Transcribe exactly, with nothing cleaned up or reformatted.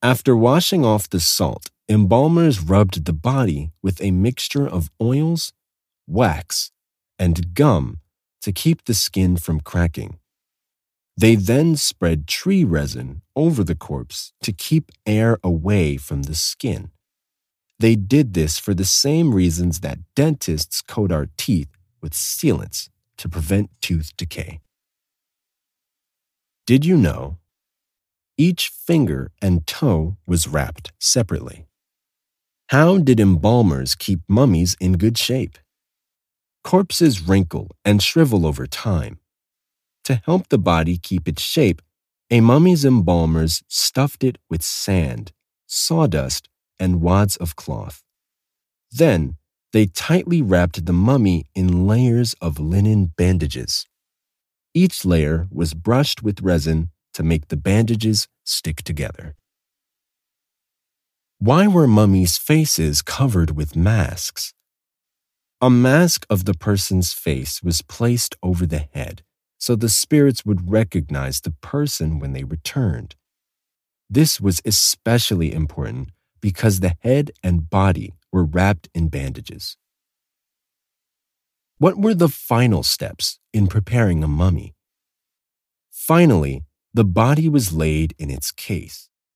After washing off the salt, embalmers rubbed the body with a mixture of oils, wax, and gum to keep the skin from cracking. They then spread tree resin over the corpse to keep air away from the skin. They did this for the same reasons that dentists coat our teeth with sealants to prevent tooth decay. Did you know? Each finger and toe was wrapped separately. How did embalmers keep mummies in good shape? Corpses wrinkle and shrivel over time. To help the body keep its shape, a mummy's embalmers stuffed it with sand, sawdust, and wads of cloth. Then, they tightly wrapped the mummy in layers of linen bandages. Each layer was brushed with resin to make the bandages stick together. Why were mummies' faces covered with masks? A mask of the person's face was placed over the head so the spirits would recognize the person when they returned. This was especially important because the head and body were wrapped in bandages. What were the final steps in preparing a mummy? Finally, the body was laid in its case.